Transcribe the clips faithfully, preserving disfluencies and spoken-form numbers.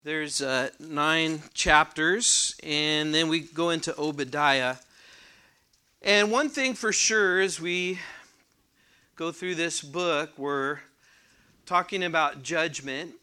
There's uh, nine chapters, and then we go into Obadiah. And one thing for sure, as we go through this book, we're talking about judgment.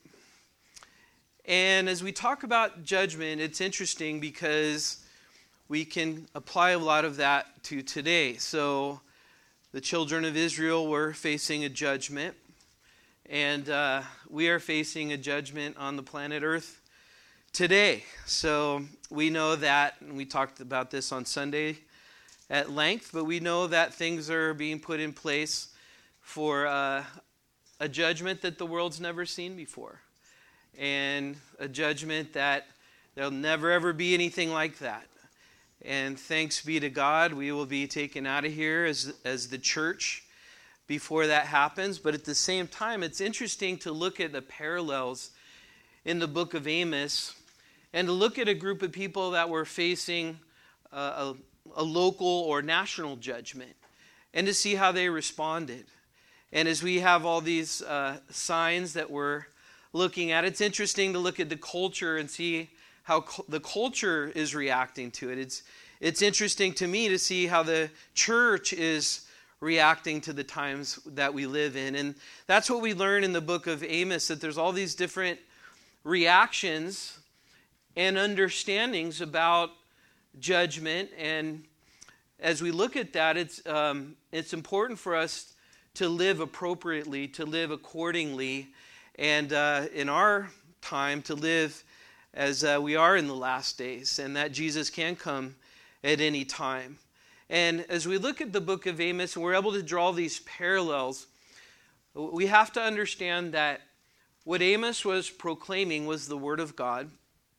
And as we talk about judgment, it's interesting because we can apply a lot of that to today. So the children of Israel were facing a judgment. And uh, we are facing a judgment on the planet Earth today. So we know that, and we talked about this on Sunday at length, but we know that things are being put in place for uh, a judgment that the world's never seen before. And a judgment that there'll never ever be anything like that. And thanks be to God, we will be taken out of here as as the church before that happens. But at the same time, it's interesting to look at the parallels in the book of Amos and to look at a group of people that were facing a, a, a local or national judgment and to see how they responded. And as we have all these uh, signs that we're looking at, it's interesting to look at the culture and see how cu- the culture is reacting to it. It's, it's interesting to me to see how the church is reacting to the times that we live in. And that's what we learn in the book of Amos, that there's all these different reactions and understandings about judgment. And as we look at that, it's um, it's important for us to live appropriately, to live accordingly, and uh, in our time to live as uh, we are in the last days, and that Jesus can come at any time. And as we look at the book of Amos and we're able to draw these parallels, we have to understand that what Amos was proclaiming was the word of God.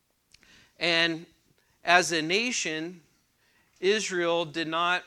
And as a nation, Israel did not,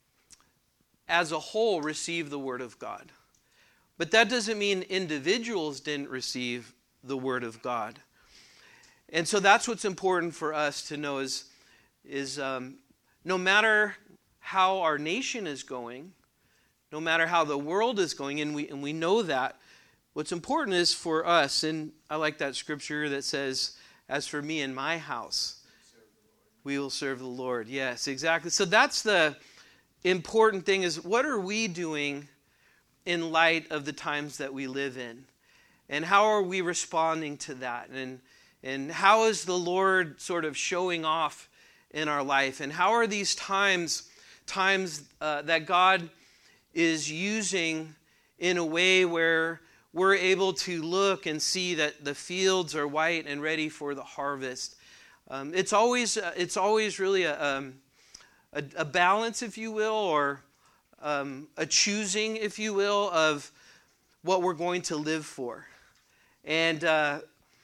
as a whole, receive the word of God. But that doesn't mean individuals didn't receive the word of God. And so that's what's important for us to know is, is um, no matter how our nation is going, no matter how the world is going, and we and we know that, what's important is for us, and I like that scripture that says, as for me and my house, we will serve the Lord. Yes, exactly. So that's the important thing, is what are we doing in light of the times that we live in? And how are we responding to that? And, and how is the Lord sort of showing off in our life? And how are these times times uh, that God is using in a way where we're able to look and see that the fields are white and ready for the harvest? Um, it's always uh, it's always really a, um, a a balance, if you will, or um, a choosing, if you will, of what we're going to live for. And uh,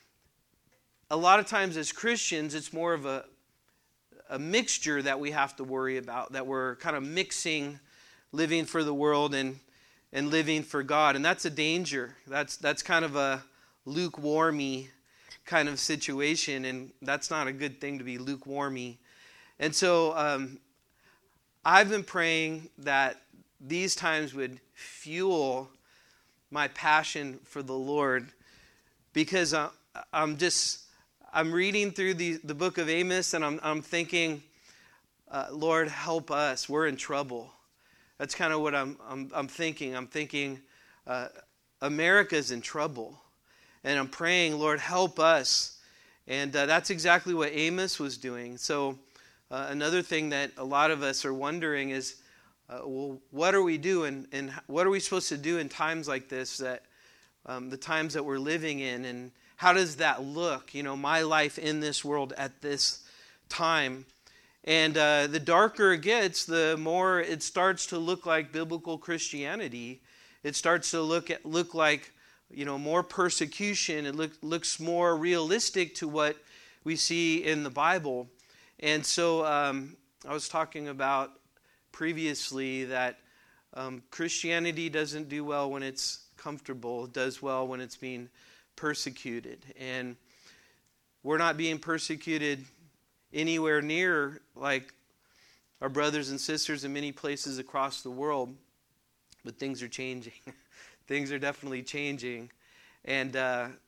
a lot of times as Christians, it's more of a a mixture that we have to worry about, that we're kind of mixing living for the world and and living for God. And that's a danger. That's that's kind of a lukewarmy kind of situation, and that's not a good thing to be lukewarmy. And so um, I've been praying that these times would fuel my passion for the Lord, because I, I'm just... I'm reading through the, the book of Amos, and I'm I'm thinking, uh, Lord, help us. We're in trouble. That's kind of what I'm I'm, I'm thinking. I'm thinking, uh, America's in trouble, and I'm praying, Lord, help us. And uh, that's exactly what Amos was doing. So uh, another thing that a lot of us are wondering is, uh, well, what are we doing, and what are we supposed to do in times like this? That um, the times that we're living in, and how does that look, you know, my life in this world at this time? And uh, the darker it gets, the more it starts to look like biblical Christianity. It starts to look at, look like, you know, more persecution. It look, looks more realistic to what we see in the Bible. And so um, I was talking about previously that um, Christianity doesn't do well when it's comfortable. It does well when it's being persecuted, and we're not being persecuted anywhere near like our brothers and sisters in many places across the world, but things are changing. Things are definitely changing, and uh,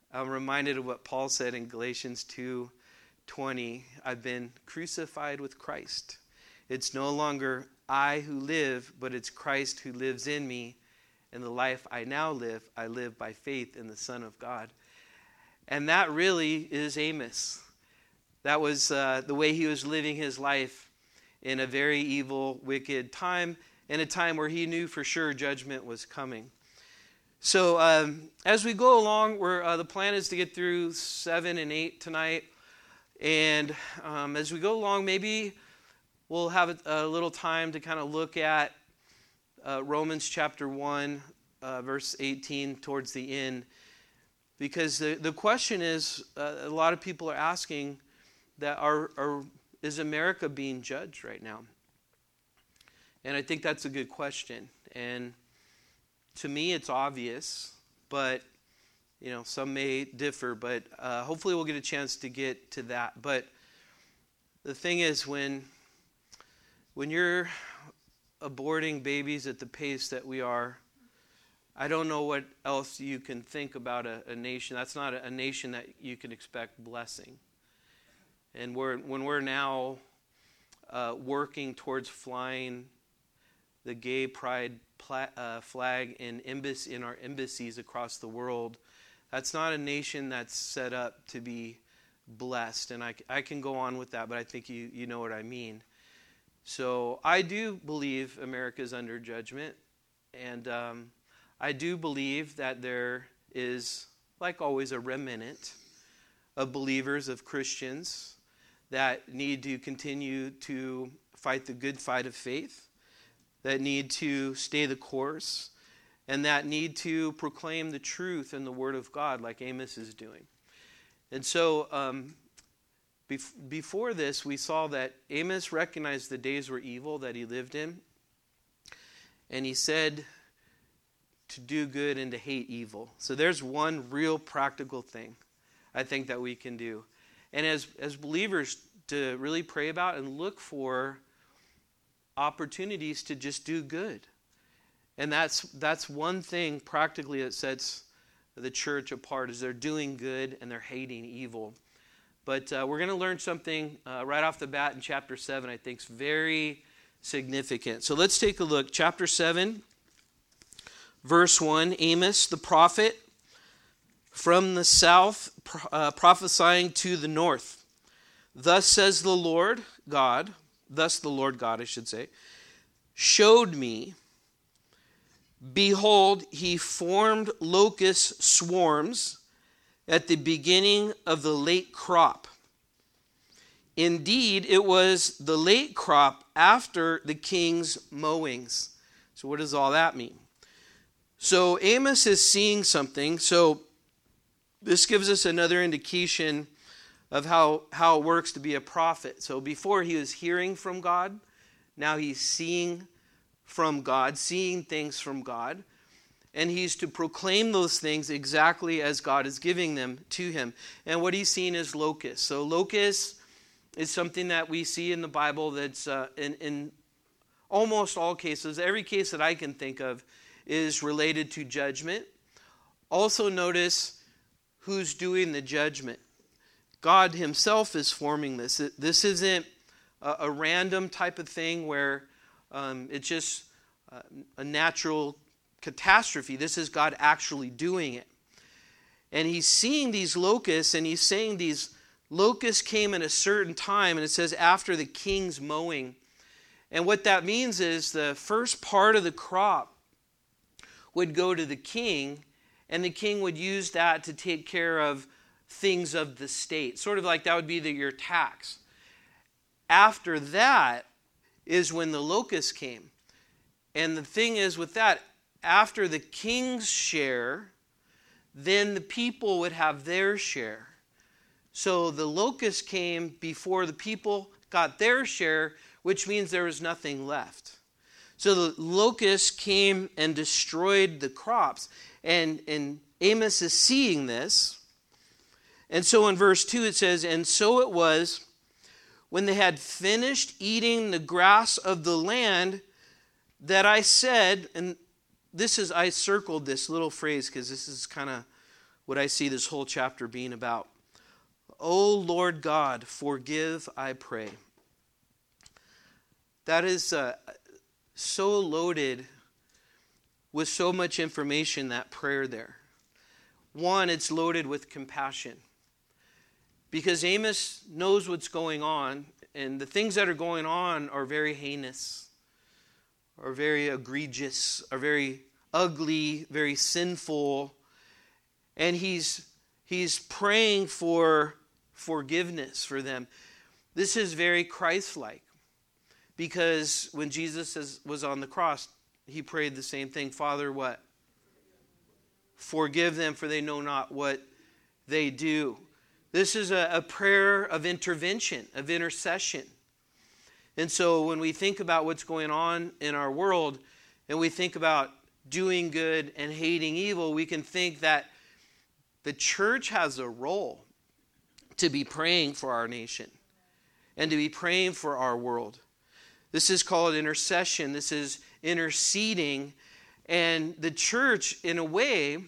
I'm reminded of what Paul said in Galatians two twenty. I've been crucified with Christ. It's no longer I who live, but it's Christ who lives in me. And the life I now live, I live by faith in the Son of God. And that really is Amos. That was uh, the way he was living his life in a very evil, wicked time, in a time where he knew for sure judgment was coming. So um, as we go along, we're, uh, the plan is to get through seven and eight tonight. And um, as we go along, maybe we'll have a, a little time to kind of look at uh, Romans chapter one, uh, verse eighteen, towards the end. Because the, the question is, uh, a lot of people are asking that are, are is America being judged right now? And I think that's a good question. And to me, it's obvious, but you know, some may differ. But uh, hopefully, we'll get a chance to get to that. But the thing is, when when you're aborting babies at the pace that we are, I don't know what else you can think about a, a nation. That's not a, a nation that you can expect blessing. And we're, when we're now uh, working towards flying the gay pride pla- uh, flag in, embassy, in our embassies across the world, that's not a nation that's set up to be blessed. And I, I can go on with that, but I think you, you know what I mean. So I do believe America is under judgment. And um, I do believe that there is, like always, a remnant of believers, of Christians, that need to continue to fight the good fight of faith, that need to stay the course, and that need to proclaim the truth and the Word of God like Amos is doing. And so um, bef- before this, we saw that Amos recognized the days were evil that he lived in, and he said to do good and to hate evil. So there's one real practical thing I think that we can do. And as, as believers, to really pray about and look for opportunities to just do good. And that's that's one thing practically that sets the church apart, is they're doing good and they're hating evil. But uh, we're going to learn something uh, right off the bat in chapter seven I think is very significant. So let's take a look. Chapter seven, verse one, Amos the prophet from the south uh, prophesying to the north. Thus says the Lord God, thus the Lord God, I should say, showed me, behold, he formed locust swarms at the beginning of the late crop. Indeed, it was the late crop after the king's mowings. So what does all that mean? So Amos is seeing something. So this gives us another indication of how, how it works to be a prophet. So before he was hearing from God, now he's seeing from God, seeing things from God. And he's to proclaim those things exactly as God is giving them to him. And what he's seeing is locusts. So locusts is something that we see in the Bible that's uh, in, in almost all cases, every case that I can think of, is related to judgment. Also notice who's doing the judgment. God himself is forming this. This isn't a, a random type of thing where um, it's just uh, a natural catastrophe. This is God actually doing it. And he's seeing these locusts, and he's saying these locusts came at a certain time, and it says after the king's mowing. And what that means is the first part of the crop would go to the king, and the king would use that to take care of things of the state. Sort of like that would be the, your tax. After that is when the locusts came. And the thing is with that, after the king's share, then the people would have their share. So the locusts came before the people got their share, which means there was nothing left. So the locusts came and destroyed the crops. And, and Amos is seeing this. And so in verse two it says, and so it was, when they had finished eating the grass of the land, that I said, and this is, I circled this little phrase because this is kind of what I see this whole chapter being about. O Lord God, forgive, I pray. That is uh, so loaded with so much information, that prayer there. One, it's loaded with compassion. Because Amos knows what's going on, and the things that are going on are very heinous, are very egregious, are very ugly, very sinful. And he's he's praying for forgiveness for them. This is very Christ-like. Because when Jesus was on the cross, he prayed the same thing. Father, what? Forgive them, for they know not what they do. This is a, a prayer of intervention, of intercession. And so when we think about what's going on in our world, and we think about doing good and hating evil, we can think that the church has a role to be praying for our nation and to be praying for our world. This is called intercession. This is interceding. And the church, in a way,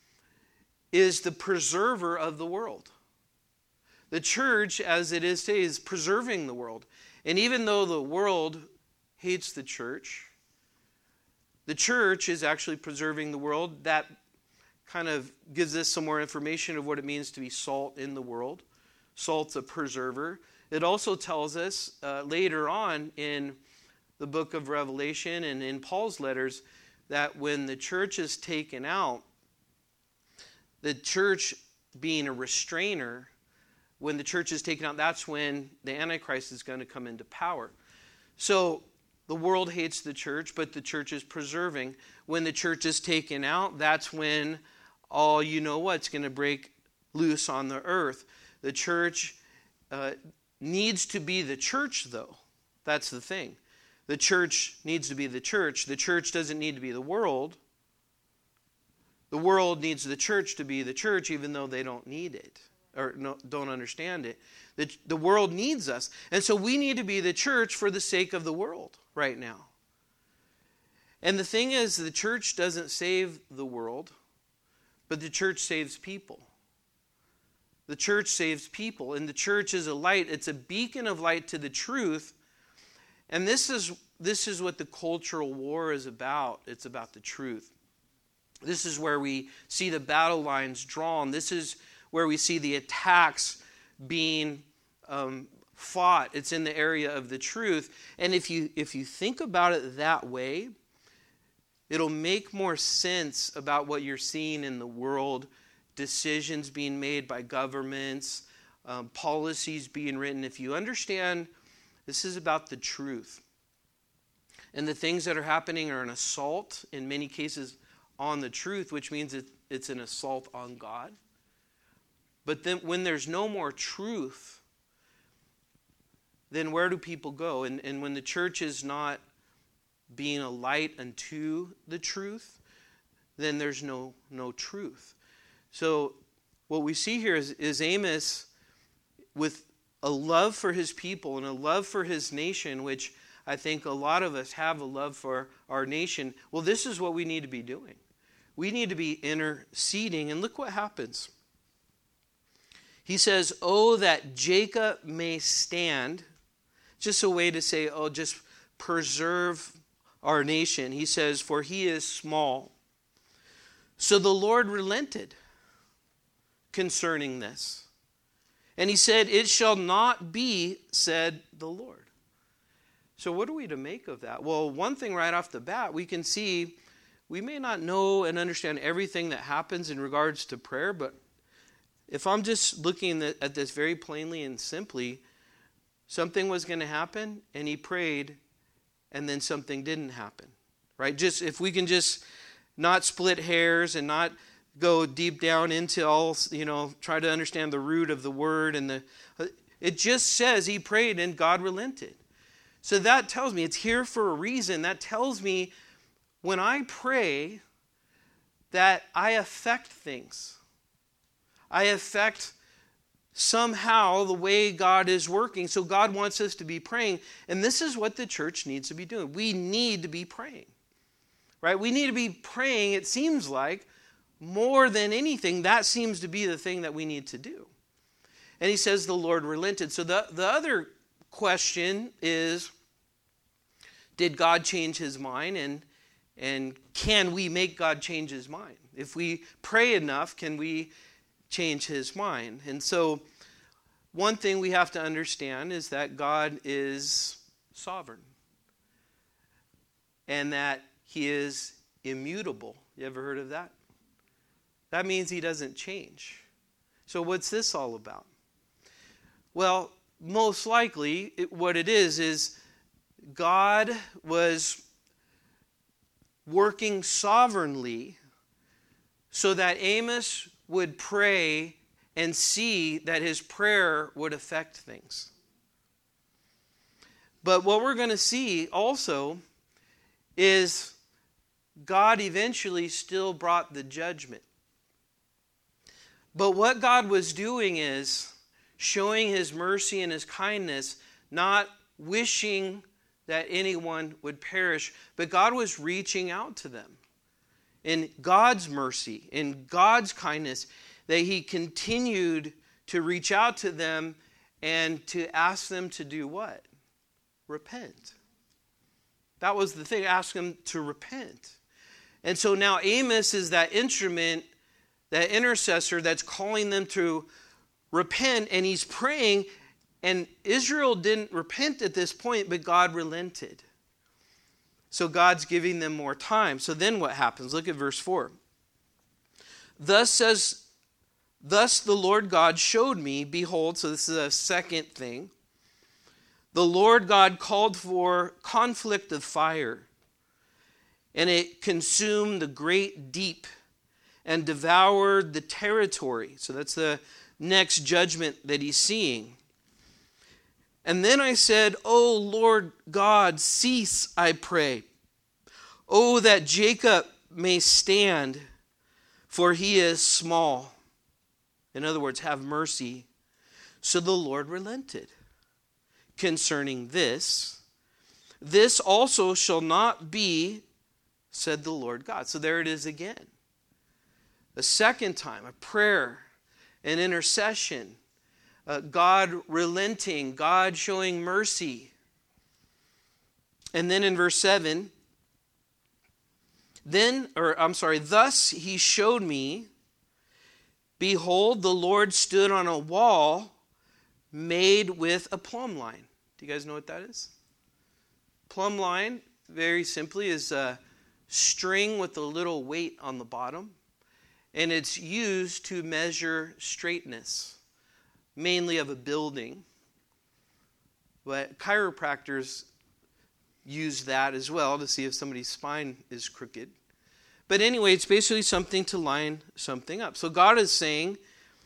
is the preserver of the world. The church, as it is today, is preserving the world. And even though the world hates the church, the church is actually preserving the world. That kind of gives us some more information of what it means to be salt in the world. Salt's a preserver. It also tells us uh, later on in the book of Revelation and in Paul's letters that when the church is taken out, the church being a restrainer, when the church is taken out, that's when the Antichrist is going to come into power. So the world hates the church, but the church is preserving. When the church is taken out, that's when all you know what's going to break loose on the earth. The church uh, needs to be the church, though. That's the thing. The church needs to be the church. The church doesn't need to be the world. The world needs the church to be the church, even though they don't need it or no, don't understand it. The, the world needs us. And so we need to be the church for the sake of the world right now. And the thing is, the church doesn't save the world, but the church saves people. The church saves people, and the church is a light. It's a beacon of light to the truth. And this is this is what the cultural war is about. It's about the truth. This is where we see the battle lines drawn. This is where we see the attacks being um, fought. It's in the area of the truth. And if you if you think about it that way, it'll make more sense about what you're seeing in the world. Decisions being made by governments, um, policies being written. If you understand, this is about the truth. And the things that are happening are an assault, in many cases, on the truth, which means it, it's an assault on God. But then when there's no more truth, then where do people go? And, and when the church is not being a light unto the truth, then there's no, no truth. So what we see here is, is Amos with a love for his people and a love for his nation, which I think a lot of us have a love for our nation. Well, this is what we need to be doing. We need to be interceding. And look what happens. He says, oh, that Jacob may stand. Just a way to say, oh, just preserve our nation. He says, for he is small. So the Lord relented concerning this. And he said, it shall not be, said the Lord. So what are we to make of that? Well, one thing right off the bat, we can see we may not know and understand everything that happens in regards to prayer, but if I'm just looking at this very plainly and simply, something was going to happen, and he prayed, and then something didn't happen. Right? Just if we can just not split hairs and not go deep down into all, you know, try to understand the root of the word. And the, it just says he prayed and God relented. So that tells me it's here for a reason. That tells me when I pray that I affect things. I affect somehow the way God is working. So God wants us to be praying. And this is what the church needs to be doing. We need to be praying. Right? We need to be praying, it seems like, more than anything, that seems to be the thing that we need to do. And he says the Lord relented. So the, the other question is, did God change his mind? And, and can we make God change his mind? If we pray enough, can we change his mind? And so one thing we have to understand is that God is sovereign. And that he is immutable. You ever heard of that? That means he doesn't change. So what's this all about? Well, most likely it, what it is is God was working sovereignly so that Amos would pray and see that his prayer would affect things. But what we're going to see also is God eventually still brought the judgment. But what God was doing is showing his mercy and his kindness, not wishing that anyone would perish, but God was reaching out to them. In God's mercy, in God's kindness, that he continued to reach out to them and to ask them to do what? Repent. That was the thing, ask them to repent. And so now Amos is that instrument, that intercessor that's calling them to repent, and he's praying, and Israel didn't repent at this point, but God relented. So God's giving them more time. So then what happens? Look at verse four. Thus says, thus the Lord God showed me, behold, so this is a second thing. The Lord God called for conflict of fire, and it consumed the great deep and devoured the territory. So that's the next judgment that he's seeing. And then I said, O Lord God, cease, I pray. Oh, that Jacob may stand, for he is small. In other words, have mercy. So the Lord relented concerning this. This also shall not be, said the Lord God. So there it is again. A second time, a prayer, an intercession, uh, God relenting, God showing mercy. And then in verse seven, then, or I'm sorry, thus he showed me, behold, the Lord stood on a wall made with a plumb line. Do you guys know what that is? Plumb line, very simply, is a string with a little weight on the bottom. And it's used to measure straightness, mainly of a building. But chiropractors use that as well to see if somebody's spine is crooked. But anyway, it's basically something to line something up. So God is saying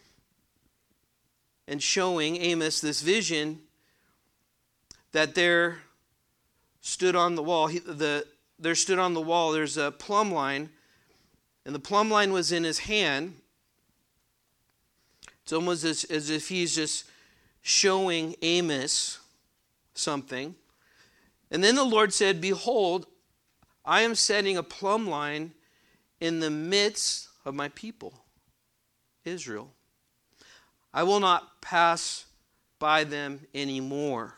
and showing Amos this vision that there stood on the wall, he, the, there stood on the wall, there's a plumb line, and the plumb line was in his hand. It's almost as, as if he's just showing Amos something. And then the Lord said, behold, I am setting a plumb line in the midst of my people, Israel. I will not pass by them anymore.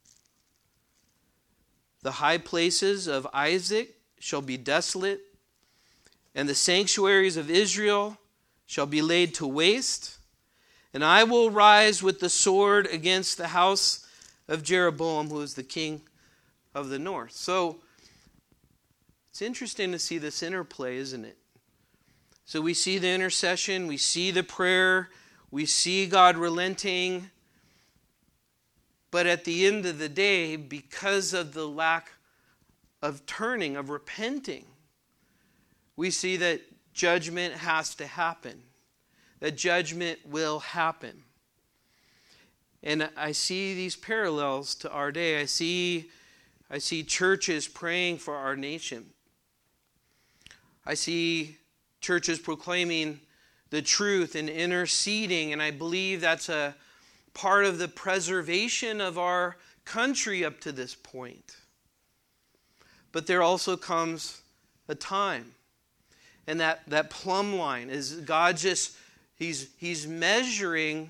The high places of Isaac shall be desolate, and the sanctuaries of Israel shall be laid to waste. And I will rise with the sword against the house of Jeroboam, who is the king of the north. So it's interesting to see this interplay, isn't it? So we see the intercession, we see the prayer, we see God relenting. But at the end of the day, because of the lack of turning, of repenting, we see that judgment has to happen. That judgment will happen. And I see these parallels to our day. I see, I see churches praying for our nation. I see churches proclaiming the truth and interceding, and I believe that's a part of the preservation of our country up to this point. But there also comes a time. And that, that plumb line is God just, he's, he's measuring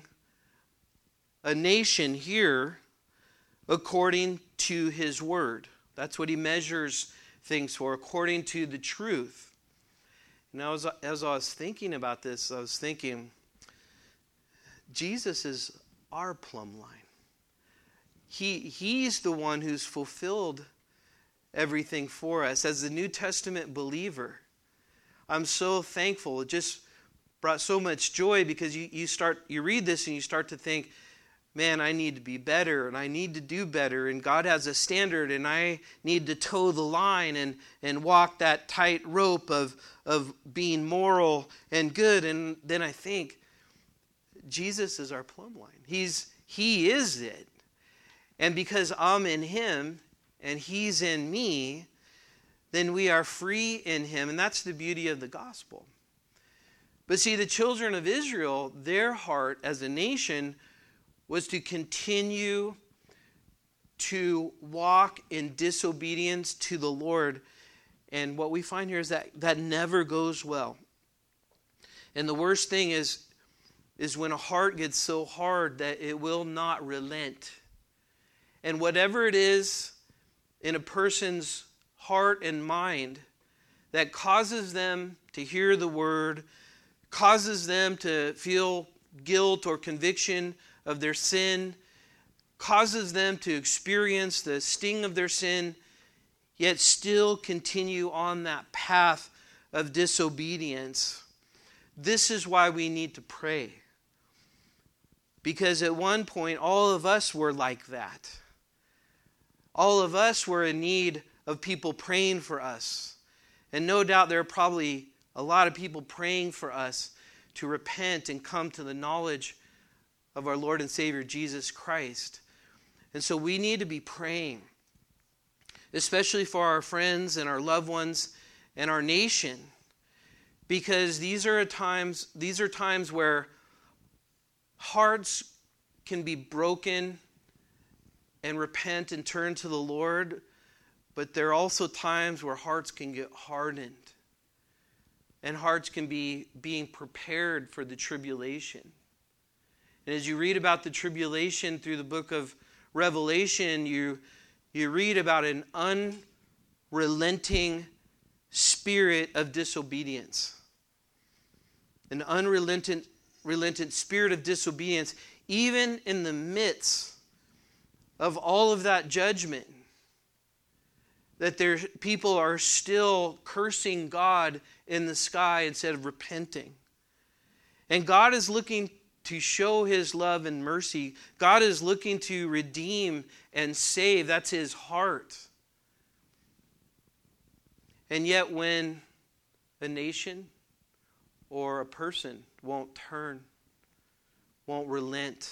a nation here according to his word. That's what he measures things for, according to the truth. Now, as, as I was thinking about this, I was thinking, Jesus is our plumb line. He, he's the one who's fulfilled everything for us. As a New Testament believer, I'm so thankful. It just brought so much joy because you, you start you read this and you start to think, man, I need to be better and I need to do better, and God has a standard and I need to toe the line and, and walk that tight rope of, of being moral and good. And then I think, Jesus is our plumb line. He's He is it. And because I'm in him and he's in me, then we are free in him. And that's the beauty of the gospel. But see, the children of Israel, their heart as a nation was to continue to walk in disobedience to the Lord. And what we find here is that that never goes well. And the worst thing is, is when a heart gets so hard that it will not relent. And whatever it is in a person's heart and mind that causes them to hear the word, causes them to feel guilt or conviction of their sin, causes them to experience the sting of their sin, yet still continue on that path of disobedience. This is why we need to pray. Because at one point, all of us were like that. All of us were in need of people praying for us. And no doubt there are probably a lot of people praying for us to repent and come to the knowledge of our Lord and Savior Jesus Christ. And so we need to be praying, especially for our friends and our loved ones and our nation, because these are times these are times where hearts can be broken and repent and turn to the Lord, but there are also times where hearts can get hardened and hearts can be being prepared for the tribulation. And as you read about the tribulation through the book of Revelation, you, you read about an unrelenting spirit of disobedience. An unrelenting relentant spirit of disobedience, even in the midst of all of that judgment, that there people are still cursing God in the sky instead of repenting. And God is looking to show his love and mercy. God is looking to redeem and save. That's his heart. And yet when a nation or a person won't turn, won't relent,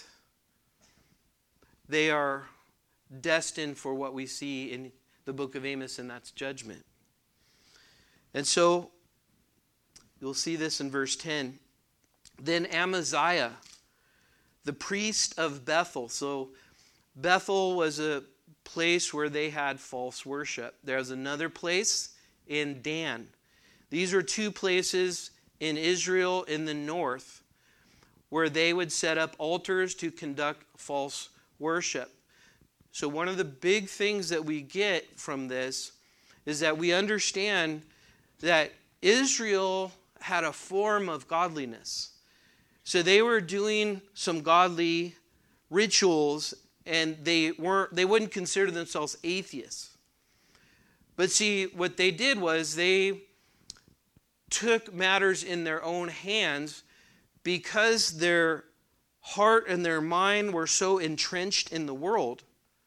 they are destined for what we see in the book of Amos, and that's judgment. And so, you'll see this in verse ten. Then Amaziah, the priest of Bethel. So, Bethel was a place where they had false worship. There's another place in Dan. These are two places in Israel in the north where they would set up altars to conduct false worship. So one of the big things that we get from this is that we understand that Israel had a form of godliness. So they were doing some godly rituals, and they weren't they wouldn't consider themselves atheists. But see, what they did was they took matters in their own hands because their heart and their mind were so entrenched in the world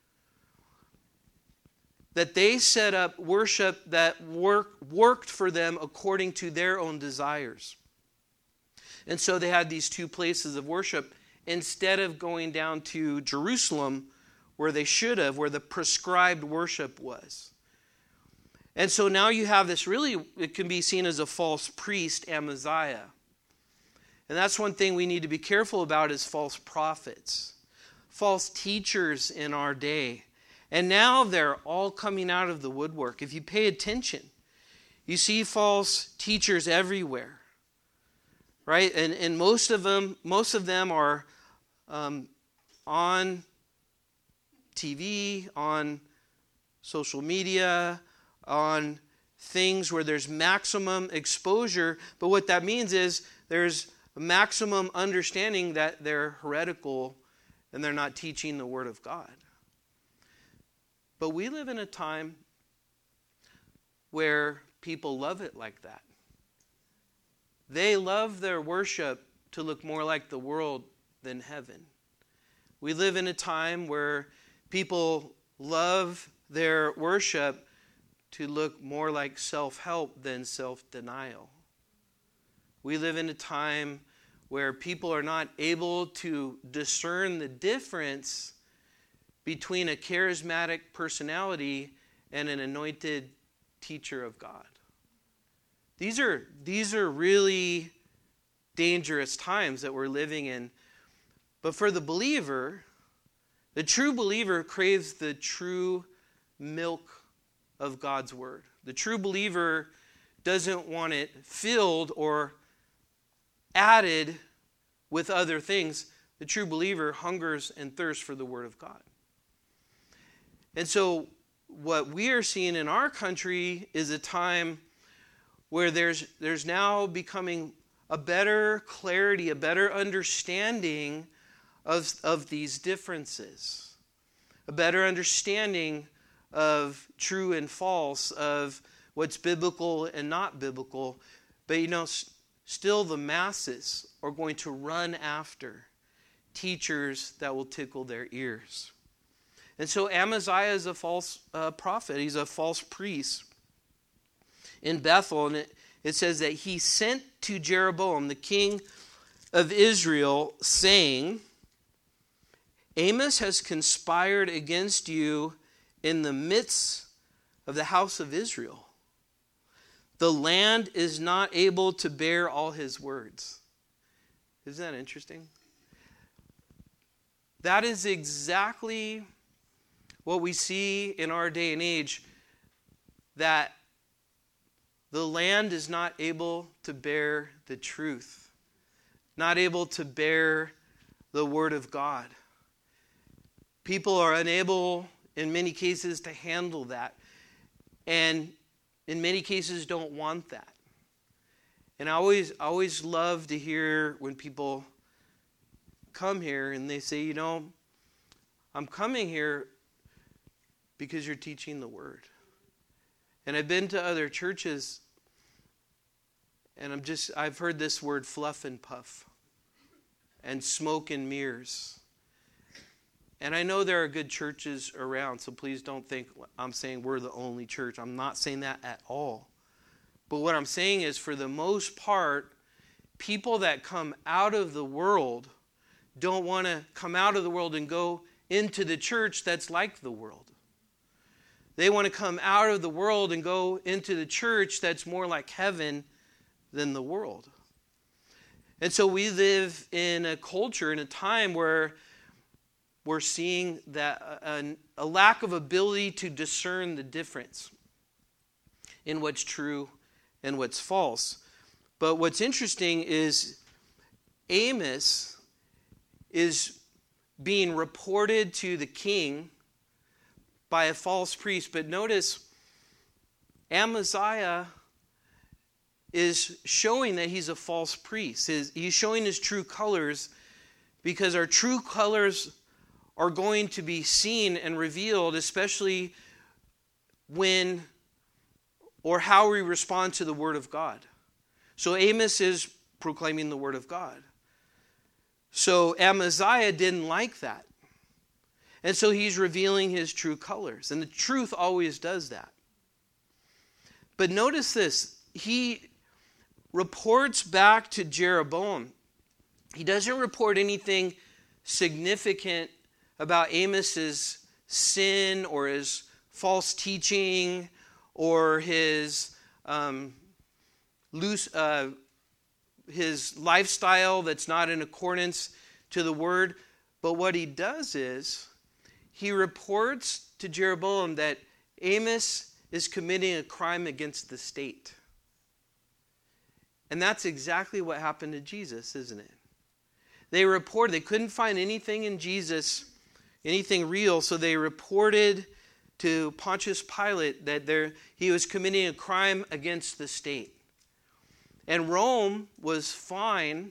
that they set up worship that work, worked for them according to their own desires. And so they had these two places of worship instead of going down to Jerusalem where they should have, where the prescribed worship was. And so now you have this really, it can be seen as a false priest, Amaziah. And that's one thing we need to be careful about is false prophets, false teachers in our day. And now they're all coming out of the woodwork. If you pay attention, You see false teachers everywhere, right? And and most of them, most of them are um, on T V, on social media, on things where there's maximum exposure. But what that means is there's a maximum understanding that they're heretical and they're not teaching the Word of God. But we live in a time where people love it like that. They love their worship to look more like the world than heaven. We live in a time where people love their worship to look more like self-help than self-denial. We live in a time where people are not able to discern the difference between a charismatic personality and an anointed teacher of God. These are, these are really dangerous times that we're living in. But for the believer, the true believer craves the true milk of God's Word. The true believer doesn't want it filled or added with other things. The true believer hungers and thirsts for the Word of God. And so what we are seeing in our country is a time where there's there's now becoming a better clarity, a better understanding of, of these differences. A better understanding of true and false, of what's biblical and not biblical. But you know, s- still the masses are going to run after teachers that will tickle their ears. And so Amaziah is a false uh, prophet. He's a false priest in Bethel. And it, it says that he sent to Jeroboam, the king of Israel, saying, Amos has conspired against you in the midst of the house of Israel. The land is not able to bear all his words. Isn't that interesting? That is exactly what we see in our day and age, that the land is not able to bear the truth, not able to bear the Word of God. People are unable, in many cases, to handle that, and in many cases don't want that. And I always, I always love to hear when people come here and they say, you know, I'm coming here because you're teaching the Word. And I've been to other churches, and I'm just, I've heard this word fluff and puff, and smoke and mirrors. And I know there are good churches around, so please don't think I'm saying we're the only church. I'm not saying that at all. But what I'm saying is, for the most part, people that come out of the world don't want to come out of the world and go into the church that's like the world. They want to come out of the world and go into the church that's more like heaven than the world. And so we live in a culture, in a time where we're seeing that a, a lack of ability to discern the difference in what's true and what's false. But what's interesting is Amos is being reported to the king by a false priest. But notice, Amaziah is showing that he's a false priest. He's showing his true colors, because our true colors are going to be seen and revealed, especially when or how we respond to the Word of God. So Amos is proclaiming the Word of God. So Amaziah didn't like that. And so he's revealing his true colors. And the truth always does that. But notice this. He reports back to Jeroboam. He doesn't report anything significant about Amos's sin or his false teaching or his um, loose, uh, his lifestyle that's not in accordance to the Word. But what he does is, he reports to Jeroboam that Amos is committing a crime against the state. And that's exactly what happened to Jesus, isn't it? They reported, they couldn't find anything in Jesus, anything real, so they reported to Pontius Pilate that there, he was committing a crime against the state. And Rome was fine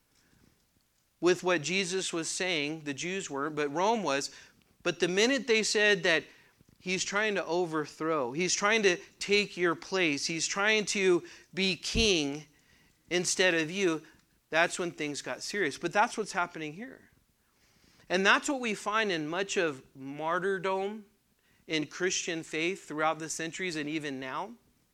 with what Jesus was saying. The Jews weren't, but Rome was. But the minute they said that he's trying to overthrow, he's trying to take your place, he's trying to be king instead of you, that's when things got serious. But that's what's happening here. And that's what we find in much of martyrdom in Christian faith throughout the centuries and even now.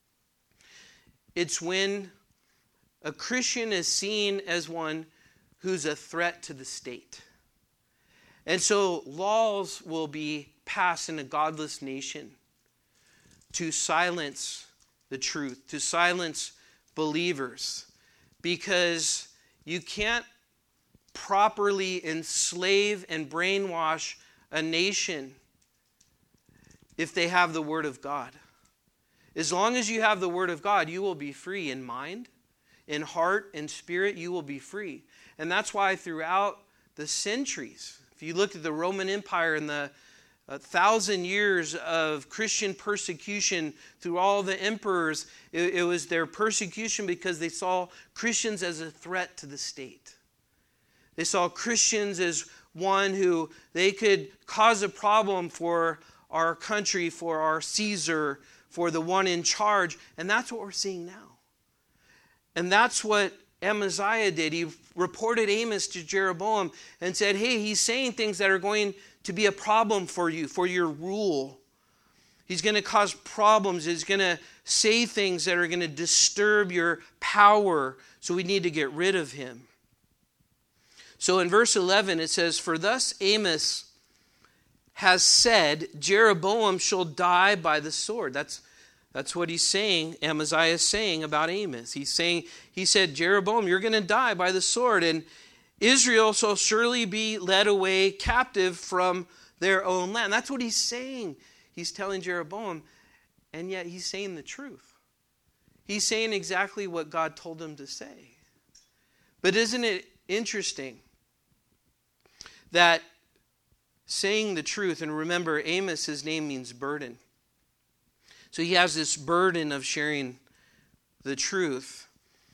It's when a Christian is seen as one who's a threat to the state. And so laws will be passed in a godless nation to silence the truth, to silence believers, because you can't properly enslave and brainwash a nation if they have the Word of God. As long as you have the Word of God, you will be free in mind, in heart, in spirit, you will be free. And that's why throughout the centuries, if you look at the Roman Empire and the uh, thousand years of Christian persecution through all the emperors, it, it was their persecution because they saw Christians as a threat to the state. They saw Christians as one who they could cause a problem for our country, for our Caesar, for the one in charge. And that's what we're seeing now. And that's what Amaziah did. He reported Amos to Jeroboam and said, hey, he's saying things that are going to be a problem for you, for your rule. He's going to cause problems. He's going to say things that are going to disturb your power. So we need to get rid of him. So in verse eleven it says, for thus Amos has said, Jeroboam shall die by the sword. That's, that's what he's saying, Amaziah is saying about Amos. He's saying, he said, Jeroboam, you're going to die by the sword, and Israel shall surely be led away captive from their own land. That's what he's saying. He's telling Jeroboam, and yet he's saying the truth. He's saying exactly what God told him to say. But isn't it interesting that saying the truth, and remember, Amos, his name means burden. So he has this burden of sharing the truth.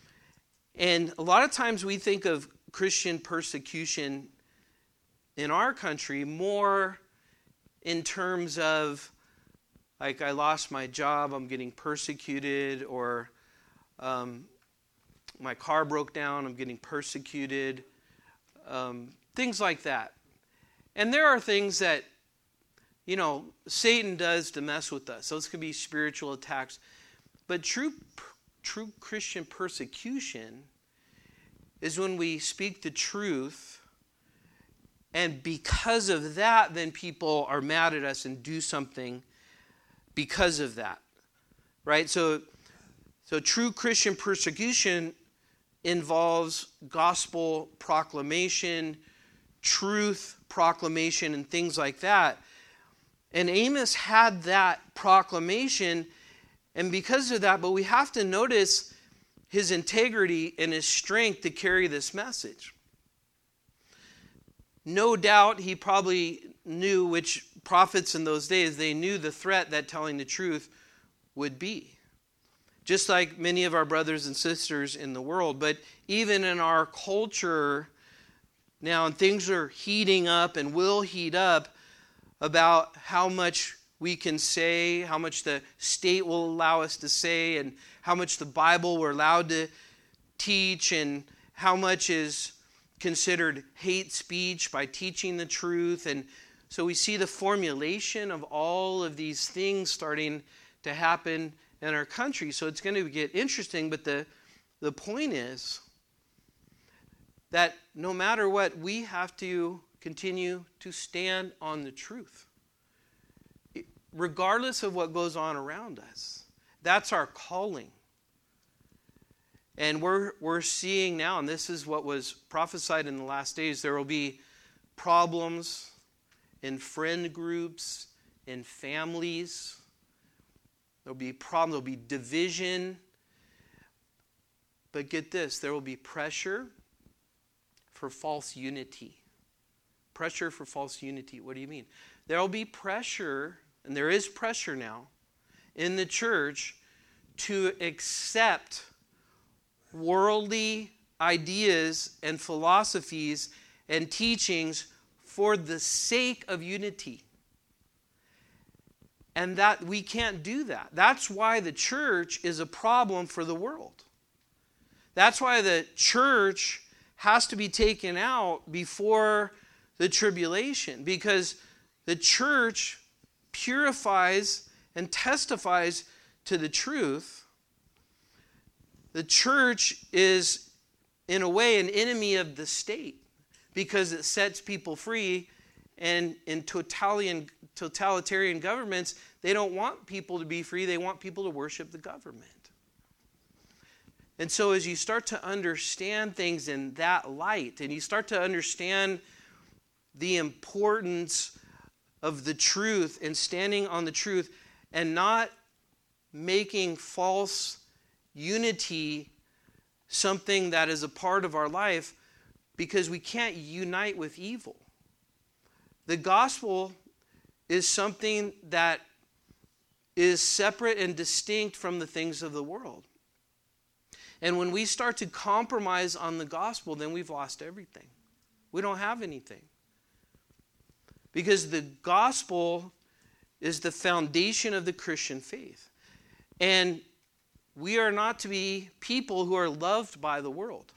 And a lot of times we think of Christian persecution in our country more in terms of, like, I lost my job, I'm getting persecuted, or um, my car broke down, I'm getting persecuted, um, things like that. And there are things that, you know, Satan does to mess with us. Those could be spiritual attacks. But true, true Christian persecution is when we speak the truth, and because of that, then people are mad at us and do something because of that. Right? So, so true Christian persecution involves gospel proclamation, truth proclamation, and things like that. And Amos had that proclamation, and because of that, but we have to notice his integrity and his strength to carry this message. No doubt he probably knew, which prophets in those days, they knew the threat that telling the truth would be. Just like many of our brothers and sisters in the world. But even in our culture now, and things are heating up and will heat up about how much we can say, how much the state will allow us to say, and how much the Bible we're allowed to teach, and how much is considered hate speech by teaching the truth. And so we see the formulation of all of these things starting to happen in our country. So it's going to get interesting, but the, the point is that no matter what, we have to continue to stand on the truth, regardless of what goes on around us. That's our calling. And we're we're seeing now, and this is what was prophesied in the last days, there will be problems in friend groups, in families. There'll be problems, there'll be division. But get this, there will be pressure for false unity. Pressure for false unity. What do you mean? There will be pressure, and there is pressure now, in the church to accept worldly ideas and philosophies and teachings for the sake of unity. And that we can't do that. That's why the church is a problem for the world. That's why the church has to be taken out before the tribulation, because the church purifies and testifies to the truth. The church is, in a way, an enemy of the state because it sets people free. And in totalitarian, totalitarian governments, they don't want people to be free. They want people to worship the government. And so as you start to understand things in that light, and you start to understand the importance of the truth and standing on the truth and not making false unity something that is a part of our life, because we can't unite with evil. The gospel is something that is separate and distinct from the things of the world. And when we start to compromise on the gospel, then we've lost everything. We don't have anything. Because the gospel is the foundation of the Christian faith. And we are not to be people who are loved by the world.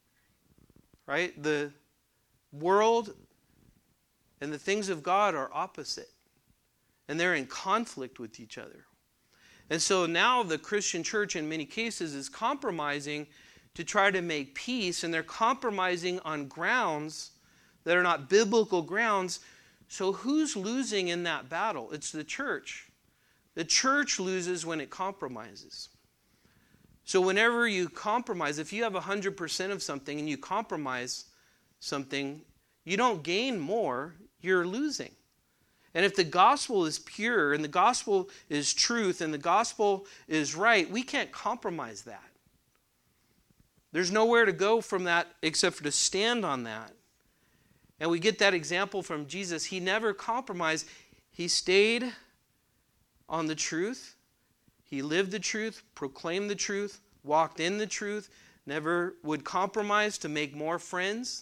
Right? The world and the things of God are opposite. And they're in conflict with each other. And so now the Christian church in many cases is compromising to try to make peace. And they're compromising on grounds that are not biblical grounds. So who's losing in that battle? It's the church. The church loses when it compromises. So whenever you compromise, if you have one hundred percent of something and you compromise something, you don't gain more, you're losing. And if the gospel is pure and the gospel is truth and the gospel is right, we can't compromise that. There's nowhere to go from that except for to stand on that. And we get that example from Jesus. He never compromised. He stayed on the truth. He lived the truth, proclaimed the truth, walked in the truth, never would compromise to make more friends.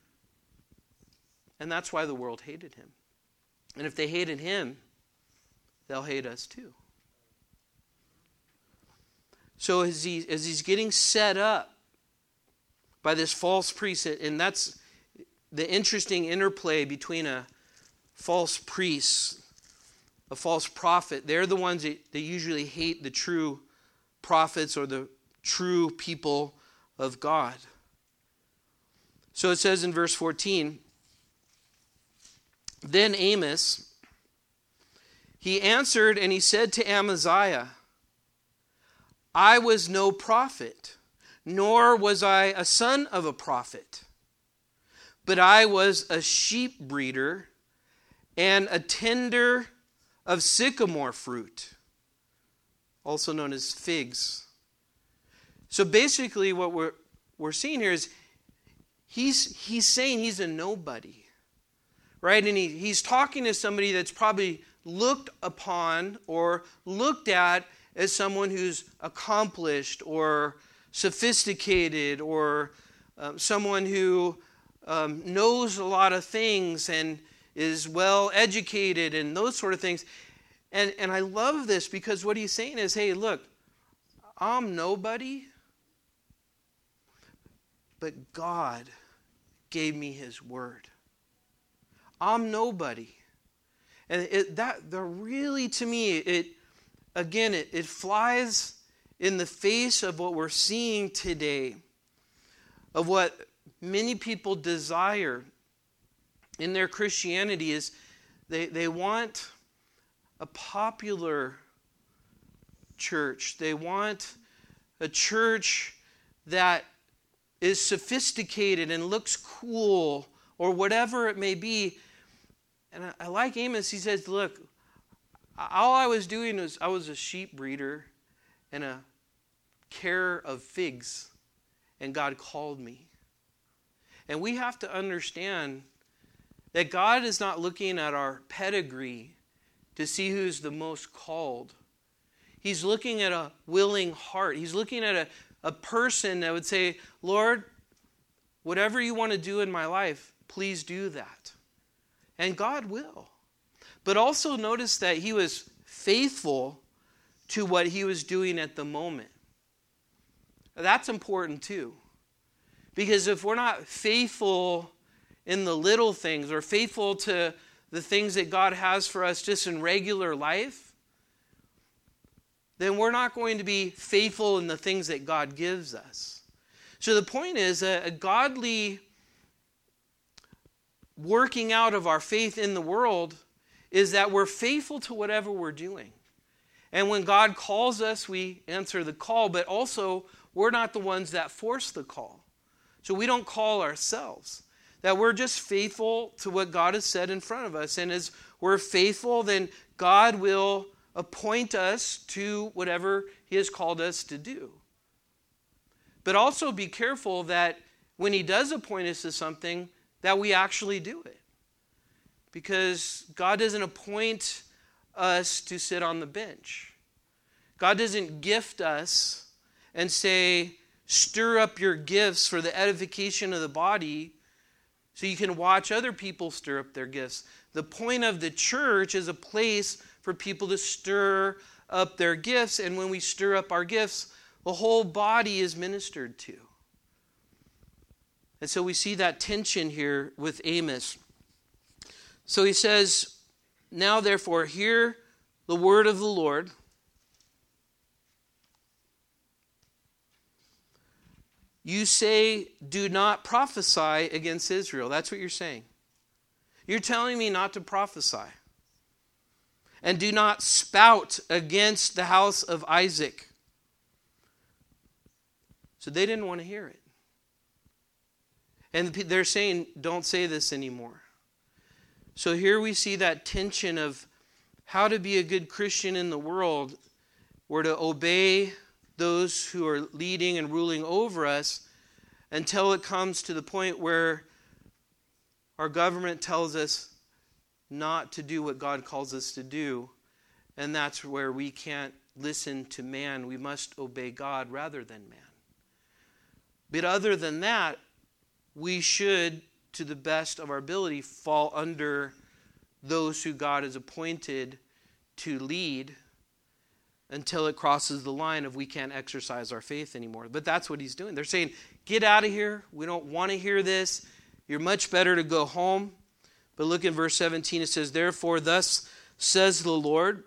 And that's why the world hated him. And if they hated him, they'll hate us too. So as, he, as he's getting set up by this false priest, and that's the interesting interplay between a false priest, a false prophet. They're the ones that, that usually hate the true prophets or the true people of God. So it says in verse fourteen, then Amos, he answered and he said to Amaziah, I was no prophet, nor was I a son of a prophet, but I was a sheep breeder and a tender of sycamore fruit, also known as figs. So basically what we're we're seeing here is he's he's saying he's a nobody. Right? And he, he's talking to somebody that's probably looked upon or looked at as someone who's accomplished or sophisticated or um, someone who um, knows a lot of things and is well educated and those sort of things. And, and I love this because what he's saying is, hey, look, I'm nobody, but God gave me his word. I'm nobody. And it, that the really, to me, it again, it, it flies in the face of what we're seeing today, of what many people desire in their Christianity is they, they want a popular church. They want a church that is sophisticated and looks cool or whatever it may be. And I, I like Amos. He says, look, all I was doing was I was a sheep breeder and a care of figs. and God called me. And we have to understand that God is not looking at our pedigree to see who's the most called. He's looking at a willing heart. He's looking at a, a person that would say, Lord, whatever you want to do in my life, please do that. And God will. But also notice that he was faithful to what he was doing at the moment. That's important too. Because if we're not faithful in the little things or faithful to the things that God has for us just in regular life, then we're not going to be faithful in the things that God gives us. So the point is a, a godly working out of our faith in the world is that we're faithful to whatever we're doing. And when God calls us, we answer the call, but also we're not the ones that force the call. So we don't call ourselves. That we're just faithful to what God has said in front of us. And as we're faithful, then God will appoint us to whatever he has called us to do. But also be careful that when he does appoint us to something, that we actually do it. Because God doesn't appoint us to sit on the bench. God doesn't gift us and say, stir up your gifts for the edification of the body so you can watch other people stir up their gifts. The point of the church is a place for people to stir up their gifts, and when we stir up our gifts, the whole body is ministered to. And so we see that tension here with Amos. So he says, now therefore, hear the word of the Lord. You say, do not prophesy against Israel. That's what you're saying. You're telling me not to prophesy. And do not spout against the house of Isaac. So they didn't want to hear it. And they're saying, don't say this anymore. So here we see that tension of how to be a good Christian in the world. We're to obey those who are leading and ruling over us until it comes to the point where our government tells us not to do what God calls us to do. And that's where we can't listen to man. We must obey God rather than man. But other than that, we should, to the best of our ability, fall under those who God has appointed to lead until it crosses the line of we can't exercise our faith anymore. But that's what he's doing. They're saying, get out of here. We don't want to hear this. You're much better to go home. But look in verse seventeen. It says, therefore, thus says the Lord,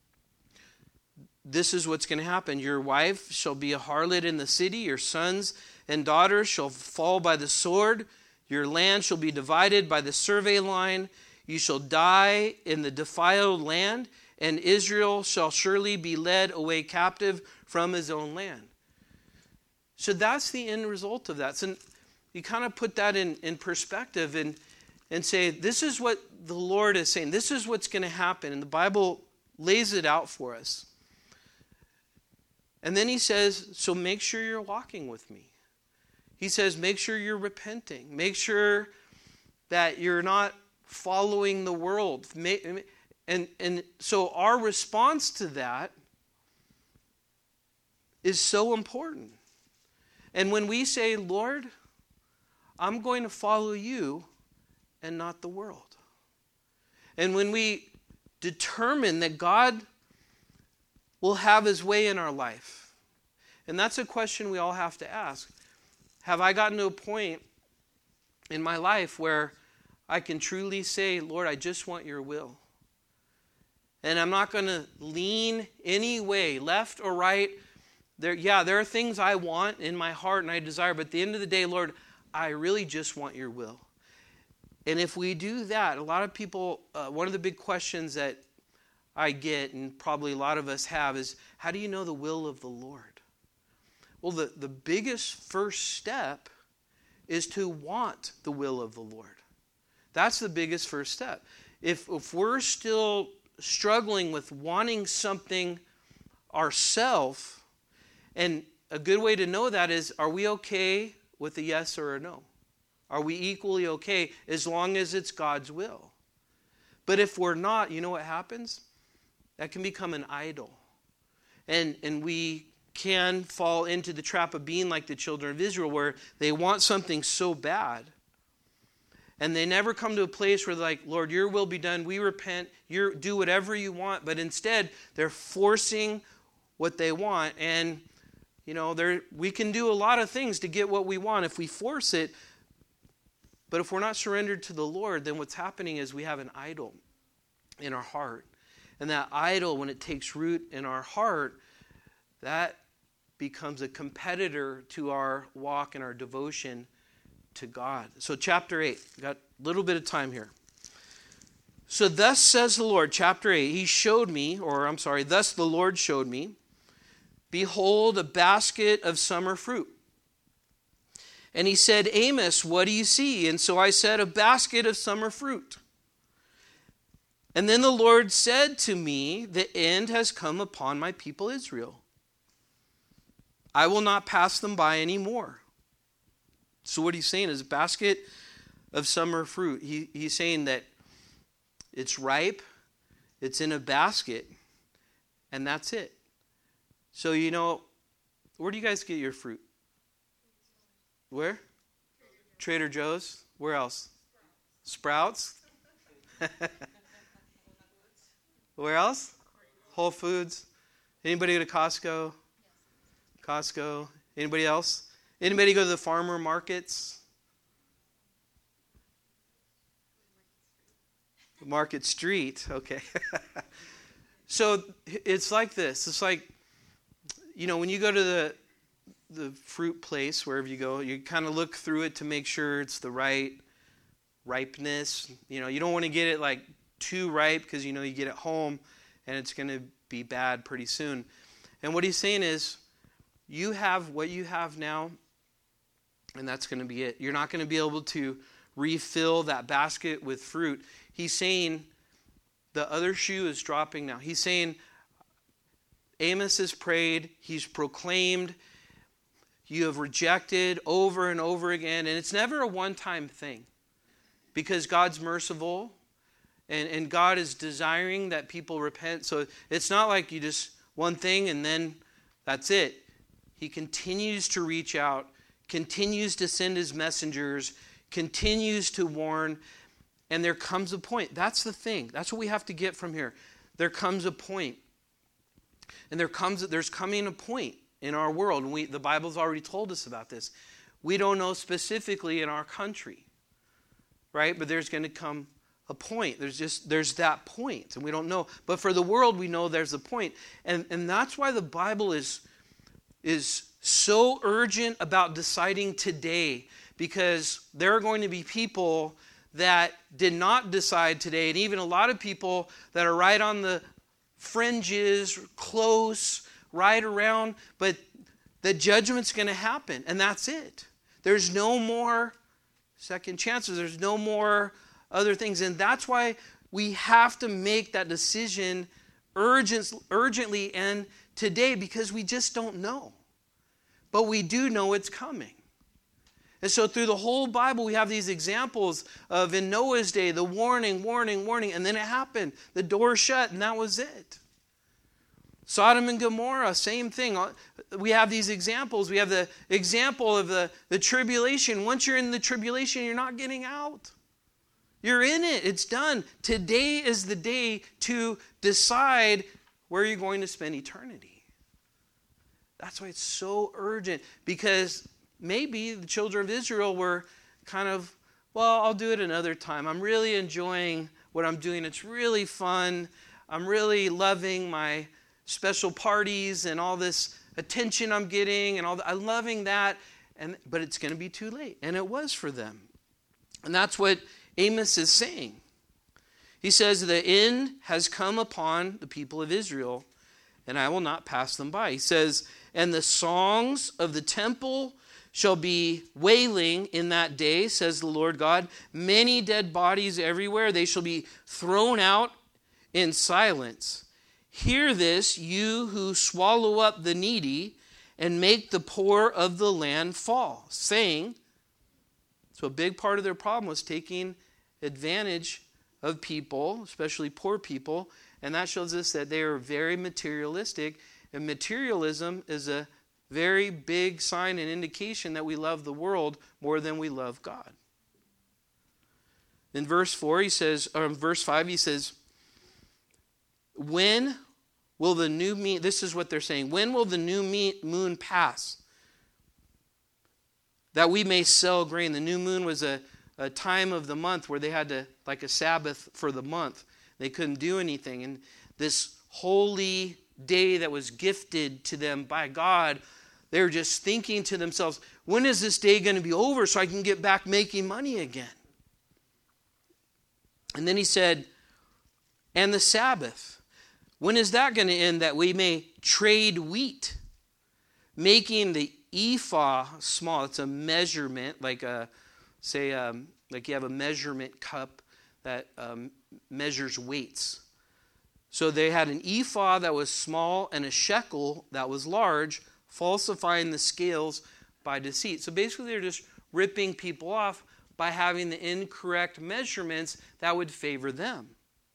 this is what's going to happen. Your wife shall be a harlot in the city. Your sons and daughters shall fall by the sword. Your land shall be divided by the survey line. You shall die in the defiled land, and Israel shall surely be led away captive from his own land. So that's the end result of that. So you kind of put that in, in perspective and, and say, this is what the Lord is saying. This is what's going to happen. And the Bible lays it out for us. And then he says, so make sure you're walking with me. He says, make sure you're repenting. Make sure that you're not following the world. And, and so our response to that is so important. And when we say, Lord, I'm going to follow you and not the world. And when we determine that God will have his way in our life, and that's a question we all have to ask. Have I gotten to a point in my life where I can truly say, Lord, I just want your will. And I'm not going to lean any way, left or right. There, yeah, there are things I want in my heart and I desire, but at the end of the day, Lord, I really just want your will. And if we do that, a lot of people, uh, one of the big questions that I get, and probably a lot of us have, is how do you know the will of the Lord? Well, the, the biggest first step is to want the will of the Lord. That's the biggest first step. If, if we're still struggling with wanting something ourselves, and a good way to know that is, are we okay with a yes or a no? Are we equally okay as long as it's God's will? But if we're not, you know what happens? That can become an idol. And, and we can fall into the trap of being like the children of Israel, where they want something so bad. And they never come to a place where they're like, Lord, your will be done. We repent. You do whatever you want. But instead, they're forcing what they want. And, you know, we can do a lot of things to get what we want if we force it. But if we're not surrendered to the Lord, then what's happening is we have an idol in our heart. And that idol, when it takes root in our heart, that becomes a competitor to our walk and our devotion to God. So chapter eight, got a little bit of time here. So thus says the Lord, chapter eight, he showed me, or I'm sorry, thus the Lord showed me, behold, a basket of summer fruit. And he said, Amos, what do you see? And so I said, a basket of summer fruit. And then the Lord said to me, the end has come upon my people Israel. I will not pass them by anymore. So what he's saying is a basket of summer fruit. He, he's saying that it's ripe, it's in a basket, and that's it. So, you know, where do you guys get your fruit? Where? Trader Joe's. Where else? Sprouts. Where else? Whole Foods. Anybody go to Costco? Costco. Anybody else? Anybody go to the farmer markets? Market Street. Okay. So it's like this. It's like, you know, when you go to the the fruit place, wherever you go, you kind of look through it to make sure it's the right ripeness. You know, you don't want to get it like too ripe, because you know you get it home and it's going to be bad pretty soon. And what he's saying is, you have what you have now, and that's going to be it. You're not going to be able to refill that basket with fruit. He's saying the other shoe is dropping now. He's saying Amos has prayed, he's proclaimed, you have rejected over and over again. And it's never a one-time thing, because God's merciful and, and God is desiring that people repent. So it's not like you just one thing and then that's it. He continues to reach out, continues to send his messengers, continues to warn. And there comes a point. That's the thing. That's what we have to get from here. There comes a point. And there comes, there's coming a point in our world. And we, the Bible's already told us about this. We don't know specifically in our country, right? But there's going to come a point. There's just, there's that point, and we don't know. But for the world, we know there's a point. And, and that's why the Bible is, is so urgent about deciding today, because there are going to be people that did not decide today, and even a lot of people that are right on the fringes, close, right around, but the judgment's going to happen, and that's it. There's no more second chances. There's no more other things, and that's why we have to make that decision urgent, urgently and today, because we just don't know. But we do know it's coming. And so through the whole Bible, we have these examples of in Noah's day, the warning, warning, warning, and then it happened. The door shut, and that was it. Sodom and Gomorrah, same thing. We have these examples. We have the example of the, the tribulation. Once you're in the tribulation, you're not getting out. You're in it. It's done. Today is the day to decide where you're going to spend eternity. That's why it's so urgent, because maybe the children of Israel were kind of, well, I'll do it another time. I'm really enjoying what I'm doing. It's really fun. I'm really loving my special parties and all this attention I'm getting, and all that. I'm loving that, and but it's going to be too late. And it was for them. And that's what Amos is saying. He says, the end has come upon the people of Israel, and I will not pass them by. He says, and the songs of the temple shall be wailing in that day, says the Lord God. Many dead bodies everywhere. They shall be thrown out in silence. Hear this, you who swallow up the needy and make the poor of the land fall, saying, so a big part of their problem was taking advantage of people, especially poor people, and that shows us that they are very materialistic, and materialism is a very big sign and indication that we love the world more than we love God. In verse four, he says, or in verse five, he says, when will the new moon, this is what they're saying, when will the new moon pass, that we may sell grain? The new moon was a, a time of the month where they had to, like a Sabbath for the month. They couldn't do anything. And this holy day that was gifted to them by God, they were just thinking to themselves, when is this day going to be over so I can get back making money again? And then he said, and the Sabbath, when is that going to end, that we may trade wheat, making the ephah small? It's a measurement, like a, say, um, like you have a measurement cup that um, measures weights. So they had an ephah that was small and a shekel that was large, falsifying the scales by deceit. So basically they're just ripping people off by having the incorrect measurements that would favor them.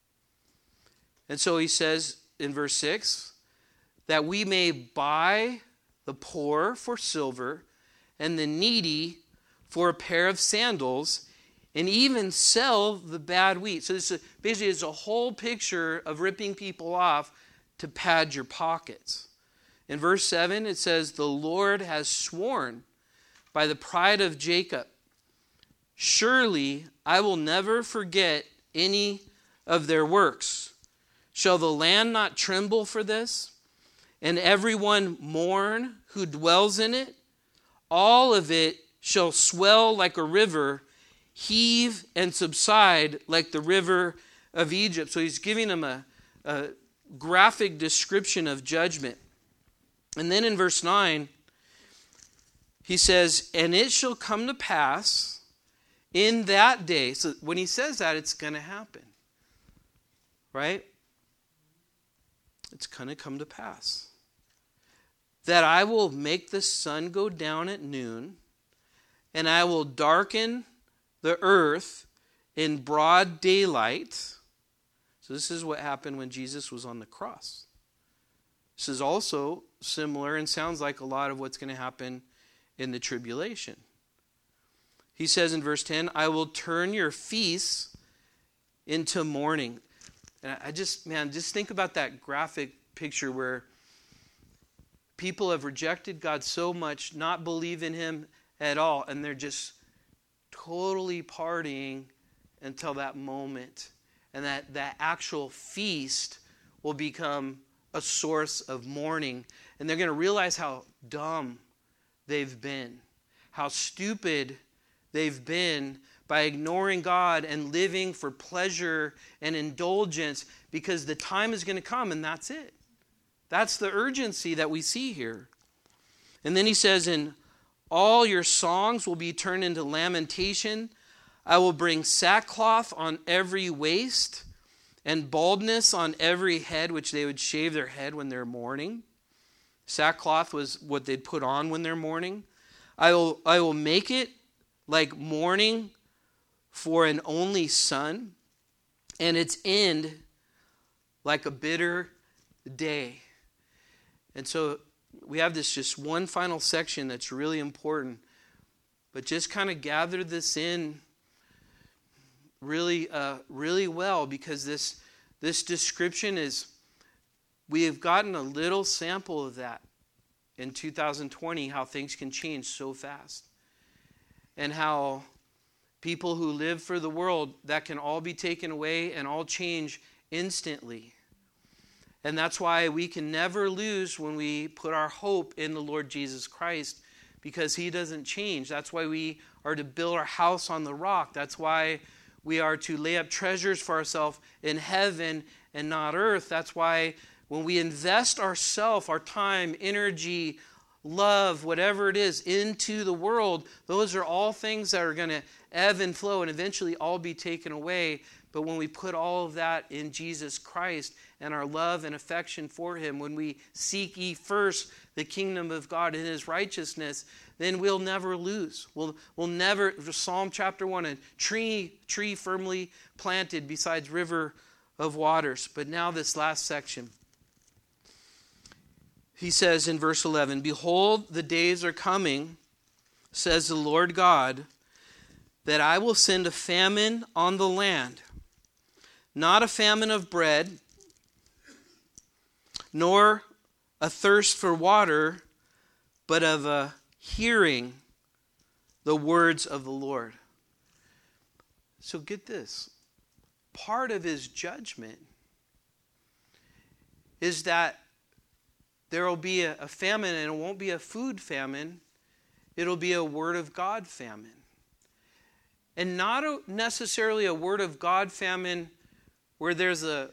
And so he says in verse six, that we may buy the poor for silver and the needy for a pair of sandals, and even sell the bad wheat. So this is basically it's a whole picture of ripping people off to pad your pockets. In verse seven, it says, the Lord has sworn by the pride of Jacob, surely I will never forget any of their works. Shall the land not tremble for this, and everyone mourn who dwells in it? All of it shall swell like a river, heave and subside like the river of Egypt. So he's giving them a, a graphic description of judgment. And then in verse nine, he says, and it shall come to pass in that day. So when he says that, it's going to happen. Right? It's going to come to pass. That I will make the sun go down at noon, and I will darken the earth in broad daylight. So this is what happened when Jesus was on the cross. This is also similar and sounds like a lot of what's going to happen in the tribulation. He says in verse ten, I will turn your feasts into mourning. And I just, man, just think about that graphic picture where people have rejected God so much, not believe in him at all, and they're just totally partying until that moment. And that, that actual feast will become a source of mourning. And they're going to realize how dumb they've been, how stupid they've been by ignoring God and living for pleasure and indulgence, because the time is going to come and that's it. That's the urgency that we see here. And then he says, and all your songs will be turned into lamentation. I will bring sackcloth on every waist and baldness on every head, which they would shave their head when they're mourning. Sackcloth was what they'd put on when they're mourning. I will, I will make it like mourning for an only son, and its end like a bitter day. And so we have this just one final section that's really important, but just kind of gather this in really, uh, really well, because this this description is, we have gotten a little sample of that in two thousand twenty, how things can change so fast, and how people who live for the world, that can all be taken away and all change instantly. And that's why we can never lose when we put our hope in the Lord Jesus Christ, because he doesn't change. That's why we are to build our house on the rock. That's why we are to lay up treasures for ourselves in heaven and not earth. That's why when we invest ourselves, our time, energy, love, whatever it is, into the world, those are all things that are going to ebb and flow and eventually all be taken away, But when we put all of that in Jesus Christ and our love and affection for him, when we seek ye first the kingdom of God and his righteousness, then we'll never lose. We'll, we'll never, Psalm chapter one, a tree, tree firmly planted beside river of waters. But now this last section. He says in verse eleven, behold, the days are coming, says the Lord God, that I will send a famine on the land, not a famine of bread, nor a thirst for water, but of a hearing the words of the Lord. So get this. Part of his judgment is that there will be a, a famine, and it won't be a food famine. It'll be a word of God famine. And not a, necessarily a word of God famine where there's a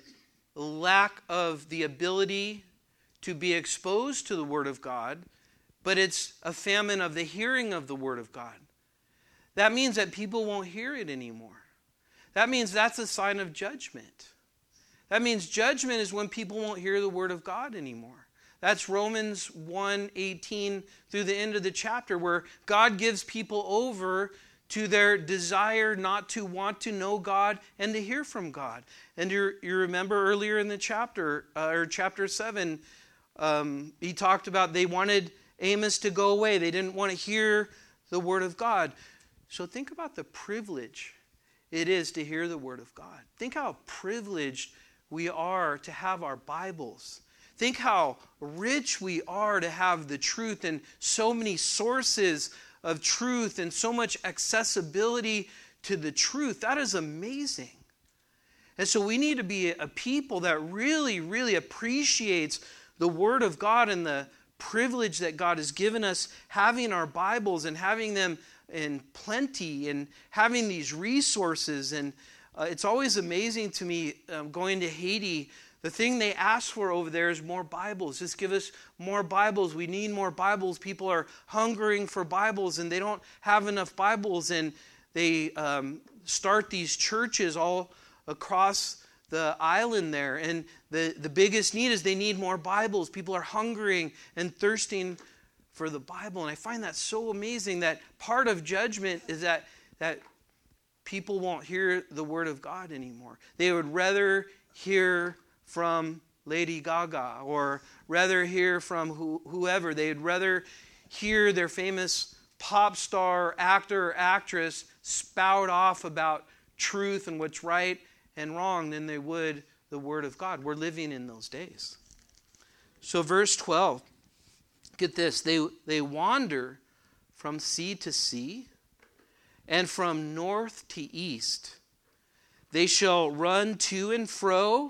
lack of the ability to be exposed to the word of God, but it's a famine of the hearing of the word of God. That means that people won't hear it anymore. That means that's a sign of judgment. That means judgment is when people won't hear the word of God anymore. That's Romans one eighteen through the end of the chapter, where God gives people over to their desire not to want to know God and to hear from God. And you you remember earlier in the chapter, uh, or chapter seven, um, he talked about they wanted Amos to go away. They didn't want to hear the word of God. So think about the privilege it is to hear the word of God. Think how privileged we are to have our Bibles. Think how rich we are to have the truth and so many sources of truth and so much accessibility to the truth. That is amazing. And so we need to be a people that really, really appreciates the Word of God and the privilege that God has given us, having our Bibles and having them in plenty and having these resources. And uh, it's always amazing to me um, going to Haiti. The thing they ask for over there is more Bibles. Just give us more Bibles. We need more Bibles. People are hungering for Bibles, and they don't have enough Bibles. And they um, start these churches all across the island there. And the, the biggest need is they need more Bibles. People are hungering and thirsting for the Bible. And I find that so amazing that part of judgment is that, that people won't hear the Word of God anymore. They would rather hear from Lady Gaga, or rather hear from who, whoever. They'd rather hear their famous pop star, actor, or actress spout off about truth and what's right and wrong than they would the Word of God. We're living in those days. So verse twelve, get this. They, they wander from sea to sea and from north to east. They shall run to and fro,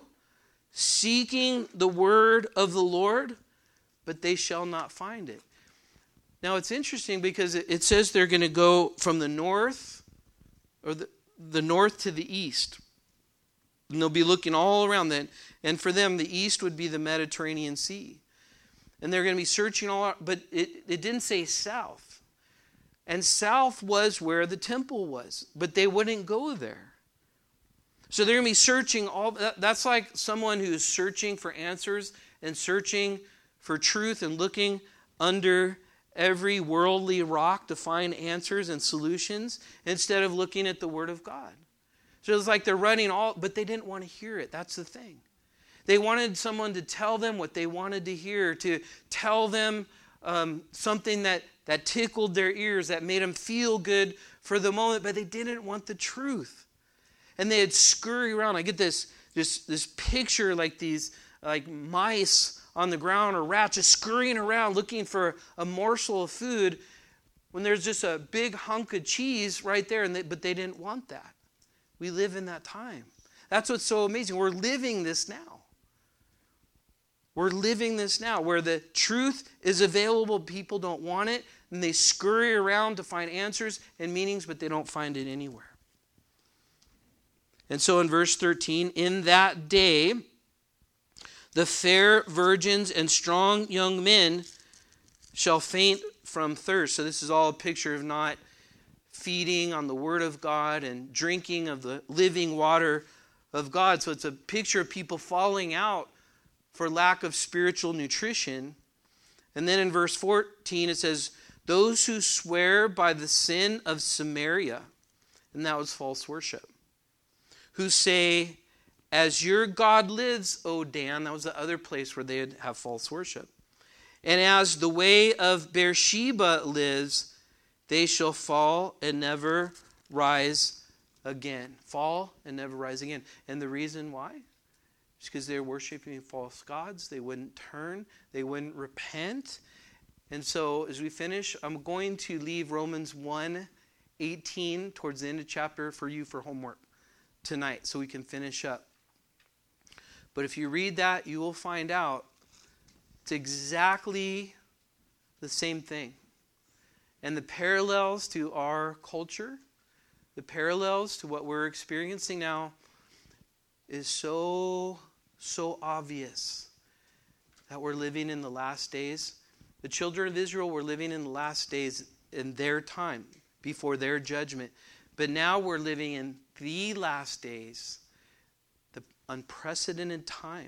seeking the word of the Lord, but they shall not find it. Now it's interesting because it says they're going to go from the north, or the, the north to the east. And they'll be looking all around that. And for them, the east would be the Mediterranean Sea. And they're going to be searching all out, but it, it didn't say south. And south was where the temple was, but they wouldn't go there. So they're going to be searching all. That's like someone who's searching for answers and searching for truth and looking under every worldly rock to find answers and solutions instead of looking at the Word of God. So it's like they're running all, but they didn't want to hear it. That's the thing. They wanted someone to tell them what they wanted to hear, to tell them um, something that, that tickled their ears, that made them feel good for the moment, but they didn't want the truth. And they'd scurry around. I get this, this, this picture like these like mice on the ground or rats just scurrying around looking for a morsel of food when there's just a big hunk of cheese right there, and they, but they didn't want that. We live in that time. That's what's so amazing. We're living this now. We're living this now where the truth is available. People don't want it, and they scurry around to find answers and meanings, but they don't find it anywhere. And so in verse thirteen, in that day, the fair virgins and strong young men shall faint from thirst. So this is all a picture of not feeding on the Word of God and drinking of the living water of God. So it's a picture of people falling out for lack of spiritual nutrition. And then in verse fourteen it says, those who swear by the sin of Samaria, and that was false worship, who say, as your God lives, O Dan, that was the other place where they would have false worship, and as the way of Beersheba lives, they shall fall and never rise again. Fall and never rise again. And the reason why? It's because they're worshiping false gods. They wouldn't turn. They wouldn't repent. And so as we finish, I'm going to leave Romans one eighteen towards the end of chapter for you for homework tonight so we can finish up. But if you read that, you will find out it's exactly the same thing. And the parallels to our culture, the parallels to what we're experiencing now is so, so obvious that we're living in the last days. The children of Israel were living in the last days in their time, before their judgment. But now we're living in the last days, the unprecedented time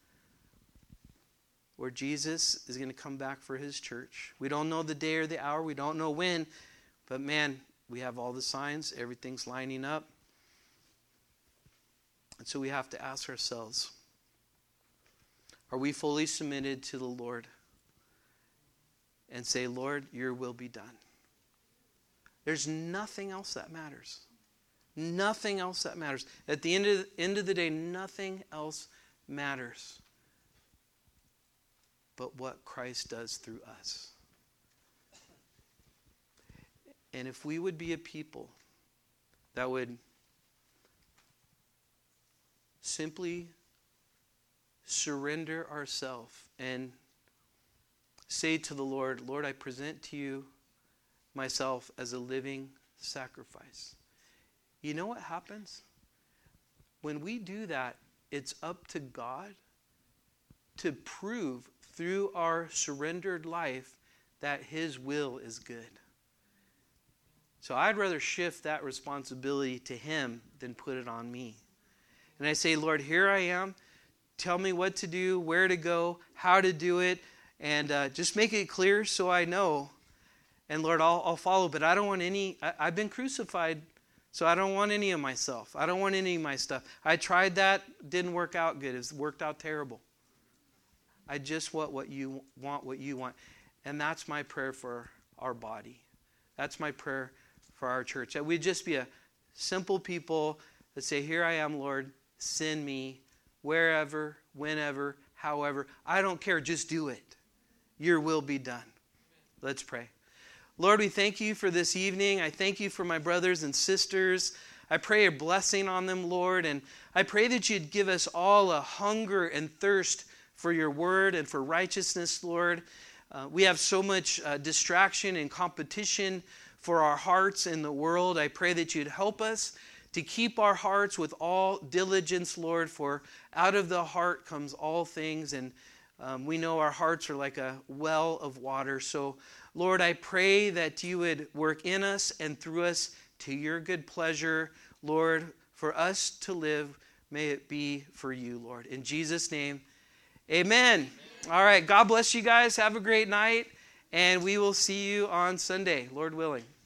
where Jesus is going to come back for his church. We don't know the day or the hour. We don't know when. But man, we have all the signs. Everything's lining up. And so we have to ask ourselves, are we fully submitted to the Lord? And say, Lord, your will be done. There's nothing else that matters. Nothing else that matters. At the end of the, end of the day, nothing else matters but what Christ does through us. And if we would be a people that would simply surrender ourselves and say to the Lord, Lord, I present to you myself as a living sacrifice. You know what happens? When we do that, it's up to God to prove through our surrendered life that his will is good. So I'd rather shift that responsibility to him than put it on me. And I say, Lord, here I am. Tell me what to do, where to go, how to do it, and uh, just make it clear so I know. And Lord, I'll, I'll follow, but I don't want any, I, I've been crucified, so I don't want any of myself. I don't want any of my stuff. I tried that, didn't work out good. It worked out terrible. I just want what you want, what you want. And that's my prayer for our body. That's my prayer for our church. That we'd just be a simple people that say, here I am, Lord, send me wherever, whenever, however. I don't care, just do it. Your will be done. Let's pray. Lord, we thank you for this evening. I thank you for my brothers and sisters. I pray a blessing on them, Lord. And I pray that you'd give us all a hunger and thirst for your word and for righteousness, Lord. Uh, we have so much uh, distraction and competition for our hearts in the world. I pray that you'd help us to keep our hearts with all diligence, Lord, for out of the heart comes all things. And um, we know our hearts are like a well of water. So, Lord, I pray that you would work in us and through us to your good pleasure, Lord, for us to live. May it be for you, Lord. In Jesus' name, amen. Amen. All right. God bless you guys. Have a great night. And we will see you on Sunday, Lord willing.